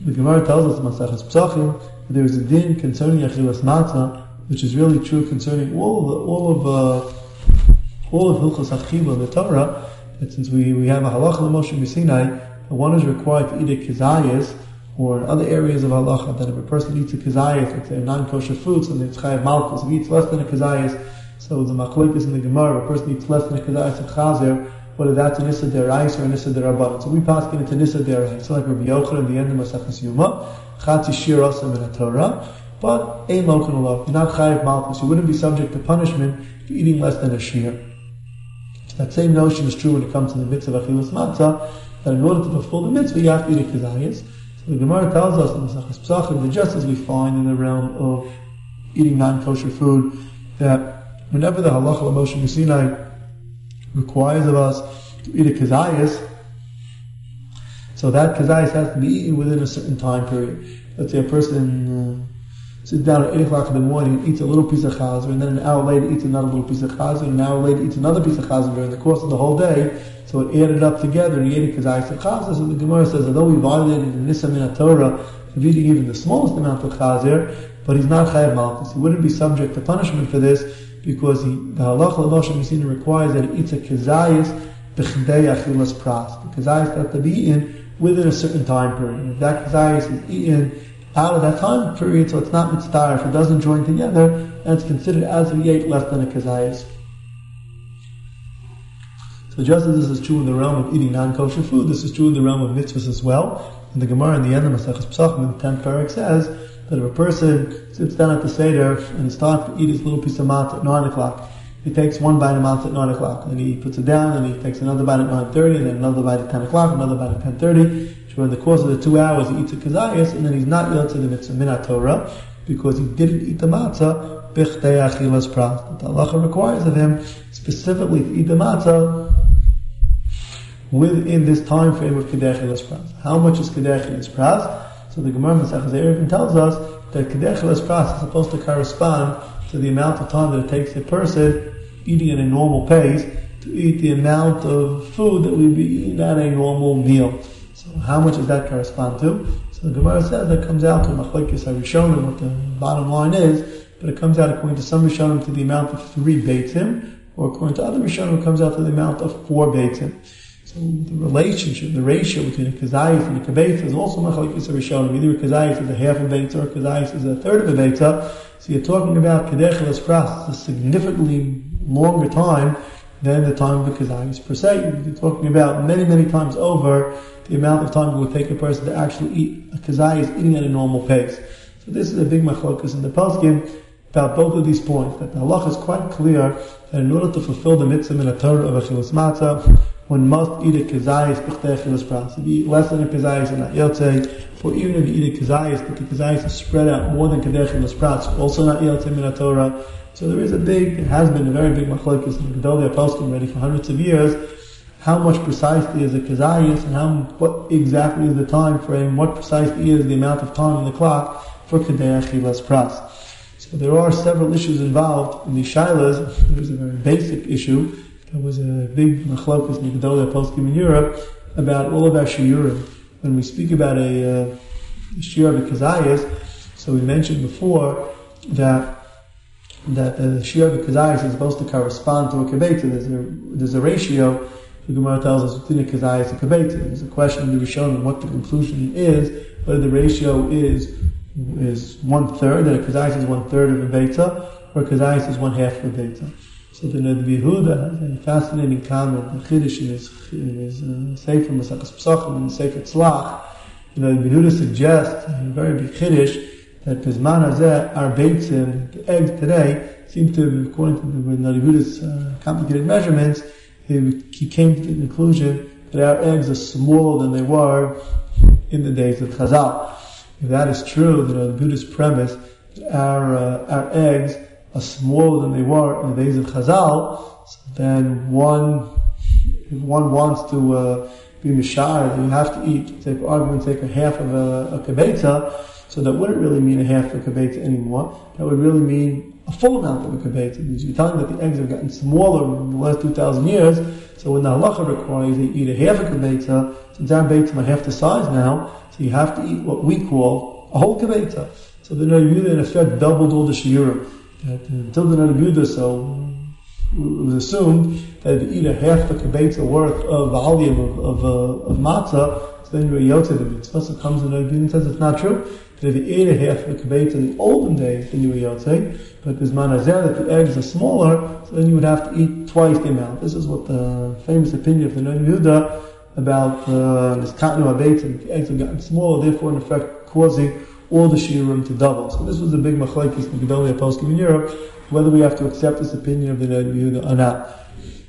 The Gemara tells us in Maseches Pesachim that there is a din concerning achilas matzah, which is really true concerning all of Hilchos Achila in the Torah. That since we have a halacha l'Moshe Sinai, that one is required to eat a kizayis, or in other areas of halacha, that if a person eats a kizayis, let's say a non-kosher food, so it's chayav malchus. If he eats less than a kizayis, so the machlokes in the Gemara, if a person eats less than a kizayis of chazer, whether that's an issa derais or an issa derabbanan. So we pass it into issa derais. So like Rabbi Yochanan in the end of Maseches Yuma, chatzi shir asam in the Torah, but ein lokan olav. You're not chayav malchus. You wouldn't be subject to punishment for eating less than a shir. That same notion is true when it comes to the mitzvah of achilas matzah, that in order to fulfill the mitzvah, you have to eat a kizayis. So the Gemara tells us in Maseches Pesachim that just as we find in the realm of eating non-kosher food, that whenever the halacha l'Moshe Sinai requires of us to eat a kizayis, so that kizayis has to be eaten within a certain time period. Let's say a person sits down at 8 o'clock in the morning and eats a little piece of chazer, and then an hour later eats another little piece of chazer, and an hour later eats another piece of chazer during the course of the whole day. So it added up together, and he ate a kizayis of chazer. So the Gemara says, although we violated the nissa min Torah of eating even the smallest amount of chazer, but he's not chayav malchus. He wouldn't be subject to punishment for this, because the halacha l'Moshe Sinai requires that he eats a kizayis b'chdei achilas pras. The kizayis has to be eaten within a certain time period. If that kizayis is eaten out of that time period, so it's not mitzvah, if it doesn't join together, and it's considered as if he ate less than a kizayis. So just as this is true in the realm of eating non-kosher food, this is true in the realm of mitzvahs as well. And the Gemara in the end of Maseches Pesachim in the 10th parak says that if a person sits down at the Seder and starts to eat his little piece of matzah at 9 o'clock, he takes one bite of matzah at 9 o'clock, and he puts it down, and he takes another bite at 9:30, and then another bite at 10 o'clock, another bite at 10:30. During the course of the 2 hours, he eats a kizayis, and then he's not yet to the mitzvah min Torah, because he didn't eat the matzah b'chdei achilas pras. The halacha requires of him specifically to eat the matzah within this time frame of kedei achilas pras. How much is kedei achilas pras? So the Gemara Maseches Eruvin tells us that kedei achilas pras is supposed to correspond to the amount of time that it takes a person eating at a normal pace to eat the amount of food that we'd be eating at a normal meal. So how much does that correspond to? So the Gemara says that comes out to machlokes harishonim, what the bottom line is, but it comes out according to some rishonim to the amount of 3 beitzim, or according to other rishonim it comes out to the amount of 4 beitzim. So the relationship, the ratio between a kizayis and a kibetza is also machlokes harishonim. Either a kizayis is a half a beitza or a kizayis is a third of a beitza. So you're talking about kedei achilas pras, it's a significantly longer time than the time of the kizayis per se. You're talking about many, many times over the amount of time it would take a person to actually eat a kizayis eating at a normal pace. So this is a big machlokas in the poskim about both of these points. That the halacha is quite clear that in order to fulfill the mitzvah min Torah of achilas matzah, one must eat a kizayis b'chdei achilas pras. If you eat less than a kizayis and not yotzei, or even if you eat a kizayis, but the kizayis is spread out more than kedei achilas pras, also not yotzei min Torah. So there is it has been a very big machlokes in the Gedolei HaPoskim already for hundreds of years. How much precisely is a kizayis, and what exactly is the time frame, what precisely is the amount of time on the clock for kedei achilas pras. So there are several issues involved in these shilas. There's a very basic issue. There was a big machlokes in the Gedolei HaPoskim in Europe about all of our shiurim. When we speak about a shiur of a kizayis, so we mentioned before that the shiur of a kizayis is supposed to correspond to a kibetza. There's a ratio. The Gemara tells us between a kizayis and a kibetza. There's a question in the Rishonim what the conclusion is, whether the ratio is 1/3, that a kizayis is 1/3 of a beitza, or a kizayis is 1/2 of a beitza. So the Yehuda has a fascinating comment, the Chiddush in his Sefer Maseches Pesachim and Sefer Tzlach. The Yehuda suggests, a very big Chiddush, that Pizman Hazeh, our beitzim, the eggs today, seem to, according to the Yehuda's complicated measurements, he came to the conclusion that our eggs are smaller than they were in the days of Chazal. If that is true, then the Buddhist premise that our eggs are smaller than they were in the days of Chazal, so then if one wants to be mishar, then you have to eat, say for argument's sake, a half of a kibetza. So that wouldn't really mean a half of a kibetza anymore. That would really mean a full amount of a kibetza. Because you're telling that the eggs have gotten smaller in the last 2,000 years, so when the halacha requires that you eat a half a kibetza, since our beitzim are half the size now, so you have to eat what we call a whole kibetza. So the Neder Yehuda in effect doubled all the shiurim. Until the Neder Yehuda, so it was assumed that if you eat a half a kibetza worth of volume of matzah, so then you're a yotze the mitzvah. So comes the Neder Yehuda and says it's not true. That if you ate a half a kibetza in the olden days, then you were yotze. But there's manazeh that the eggs are smaller, so then you would have to eat twice the amount. This is what the famous opinion of the Neder Yehuda about this katnu habeitzim. The eggs have gotten smaller, therefore in effect causing all the shiurim to double. So this was a big machlokes in the Gedolia poskim in Europe, whether we have to accept this opinion of the Neder Yehuda or not.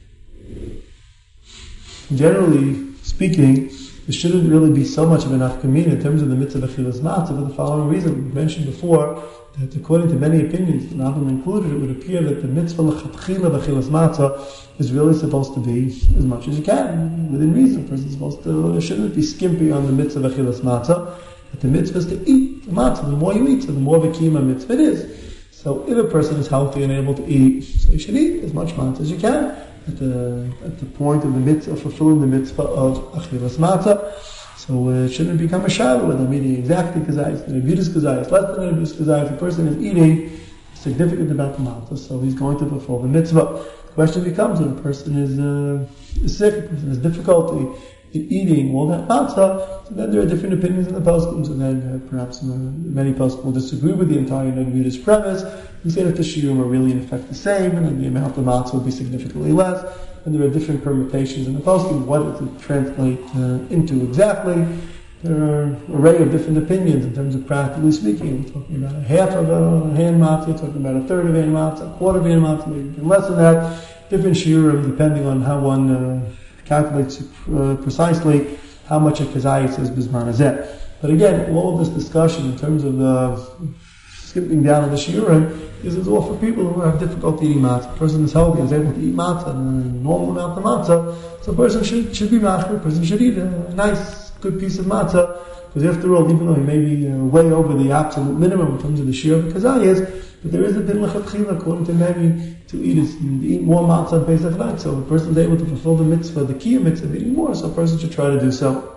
Generally speaking, there shouldn't really be so much of an afkamin in terms of the mitzvah of achilas matzah for the following reason. We mentioned before that according to many opinions, and Rambam included, it would appear that the mitzvah l'chatchila of achilas matzah is really supposed to be as much as you can, within reason. A person is supposed to, shouldn't be skimpy on the mitzvah of achilas matzah, but the mitzvah is to eat the matzah. The more you eat, so the more of a kiyuma mitzvah it is. So if a person is healthy and able to eat, so you should eat as much matzah as you can at the point of the mitzvah, fulfilling the mitzvah of achilas matzah. So it shouldn't become a shadow whether I'm eating exactly kazayis, then abudis kazayis, less than abudis kazayis. The person is eating a significant amount of matzah, so he's going to fulfill the mitzvah. The question becomes when a person is sick, a person has difficulty in eating all that matzah, so then there are different opinions in the poskim, and then perhaps many poskim will disagree with the entire Neder Yehuda's premise and say that the shiurim are really in effect the same, and then the amount of matzah will be significantly less, and there are different permutations in the poskim, what does it translate into exactly. There are an array of different opinions in terms of practically speaking. We're talking about a half of a hand matzah, we're talking about a third of a hand matzah, a quarter of a hand matzah, maybe less than that, different shiurim depending on how one calculates precisely how much a kazayis is bizman hazeh. But again, all of this discussion in terms of skipping down on the shiurim is all for people who have difficulty eating matzah. A person is healthy and is able to eat matzah, and a normal amount of matzah, so a person should be machmir, a person should eat a nice, good piece of matzah, because after all, even though he may be way over the absolute minimum in terms of the shiur of kazayis, but there is a din l'chatchila, according to many, to eat more matzah on Pesach night. So if a person is able to fulfill the mitzvah, the kiyum mitzvah of eating more, so a person should try to do so.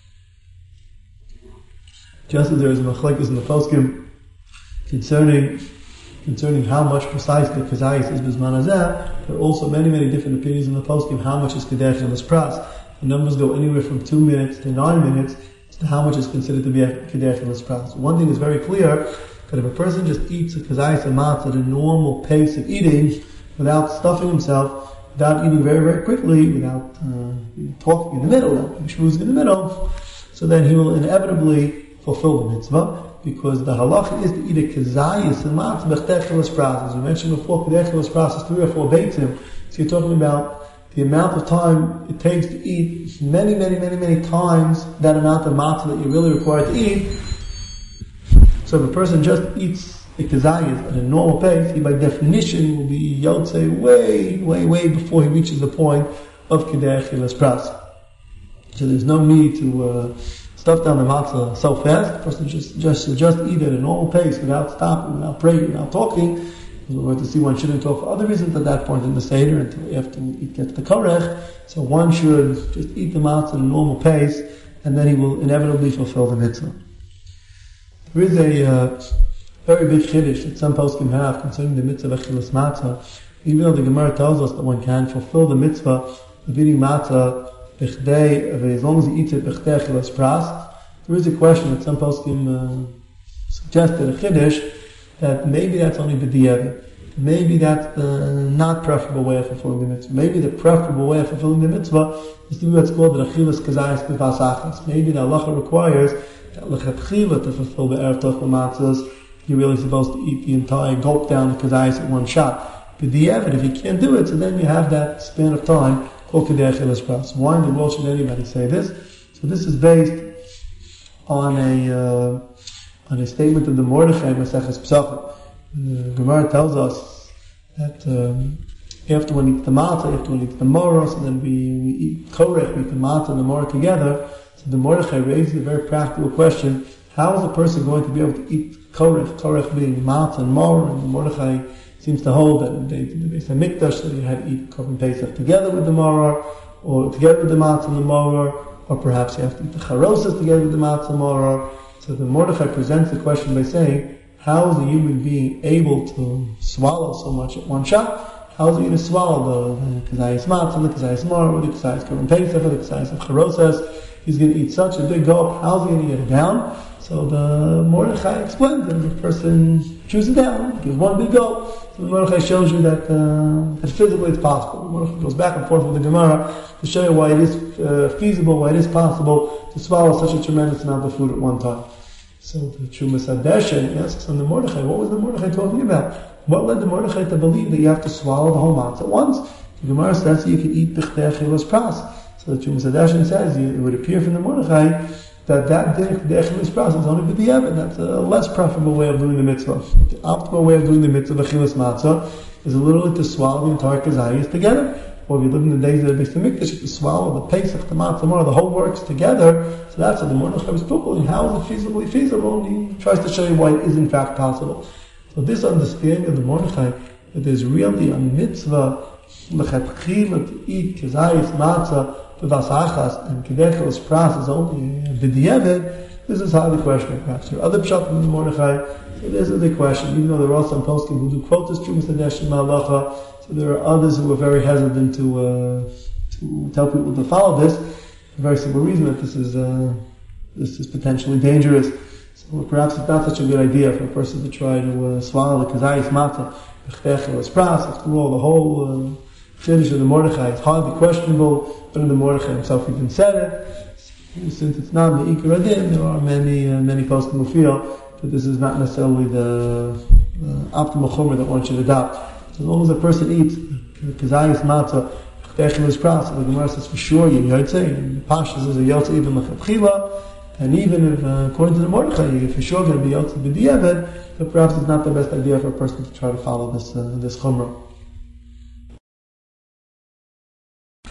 Just as there is a machlokes in the poskim concerning how much precisely kazayis is bizman hazeh, there are also many different opinions in the poskim how much is kadesh and pras. The numbers go anywhere from 2 minutes to 9 minutes to how much is considered to be a kadesh and pras. One thing is very clear, that if a person just eats a kazayis and matzah at a normal pace of eating, without stuffing himself, without eating very quickly, without talking in the middle, without shmoozing in the middle, so then he will inevitably fulfill the mitzvah, because the halacha is to eat a kazayis and matzah b'chtecheles pras. As we mentioned before, k'decheles pras is 3 or 4 beitzim, so you're talking about the amount of time it takes to eat many times that amount of matzah that you're really required to eat. So if a person just eats a kazayis at a normal pace, he by definition will be yotze way before he reaches the point of k'decheles pras. So there's no need to stuff down the matzah so fast. The person just eat at a normal pace without stopping, without praying, without talking. We're going to see one shouldn't talk for other reasons at that point in the Seder until after it gets the korech. So one should just eat the matzah at a normal pace, and then he will inevitably fulfill the mitzvah. There is a very big chiddush that some poskim have concerning the mitzvah of achilas matzah. Even though the Gemara tells us that one can fulfill the mitzvah of eating matzah as long as he eats it b'chdei achilas pras, there is a question that some poskim suggested a chiddush that maybe that's only b'diavad. Maybe that's the not preferable way of fulfilling the mitzvah. Maybe the preferable way of fulfilling the mitzvah is to do what's called the achilas kazayis b'vas achas. Maybe the halacha requires that l'chatchila to fulfill the erev tochel matzahs, you're really supposed to eat the entire gulp down the kazayis at one shot. B'diavad, if you can't do it, so then you have that span of time called k'dei achilas pras. Why in the world should anybody say this? So this is based on a statement of the Mordechai Maseches Pesachim. The Gemara tells us that after one eats the matzah, after one eats the moros, and then we eat korech, we eat the matzah and the morah together. So the Mordechai raises a very practical question: how is a person going to be able to eat korech being matzah and morah? And the Mordechai seems to hold that in the Beis HaMikdash that you had to eat Korban Pesach together with the maror, or together with the matzah and the maror, or perhaps you have to eat the charosas together with the matzah and maror. So the Mordechai presents the question by saying, how is a human being able to swallow so much at one shot? How is he going to swallow the kazayis matzah, the kazayis maror, the kazayis Korban Pesach, the kazayis of charosas? He's going to eat such a big gulp. How is he going to get it down? So the Mordechai explains that if a person chews it down, gives one big gulp. So the Mordechai shows you that physically it's possible. The Mordechai goes back and forth with the Gemara to show you why it is feasible, why it is possible to swallow such a tremendous amount of food at one time. So the Trumas Hadeshen asks on the Mordechai, what was the Mordechai talking about? What led the Mordechai to believe that you have to swallow the whole matzah at once? The Gemara says that you can eat B'chtei Achilas Pras. So the Trumas Hadeshen says it would appear from the Mordechai that din of B'chtei Achilas Pras is only b'diavad. That's a less preferable way of doing the mitzvah. The optimal way of doing the mitzvah of Achilas Matzah is literally to swallow the entire kazayis together. Or if you live in the days of the Beis HaMikdash, you can swallow the Pesach, the Matzah, the whole works together. So that's what the Mordechai was pulling. How is it feasibly feasible? And he tries to show you why it is in fact possible. So this understanding of the Mordechai, that there's really a mitzvah, l'chatchila, to eat kazayis, matzah, b'vas achas, and kedechelos pras is only b'diavad, this is how the question perhaps. There are other pshat in the Mordechai, so this is the question. Even though there are some poskim who do quote this Trumas Hadeshen Ma'alacha, there are others who are very hesitant to tell people to follow this. For a very simple reason that this is potentially dangerous. So perhaps it's not such a good idea for a person to try to swallow the kazayis matzah, b'chtei achilas pras. After all, the whole chiddush of the Mordechai is hardly questionable, but in the Mordechai himself even said it. Since it's not the Ikar Adin, there are many poskim who feel that this is not necessarily the optimal chumrah that one should adopt. As long as a person eats kazayis matzah, b'chtei pras, the Gemara says for sure you yotze, and the Pashas is a yotze even l'chatchila, and even if according to the Mordechai you're for sure going to be yotze b'diavad, but perhaps it's not the best idea for a person to try to follow this chumrah.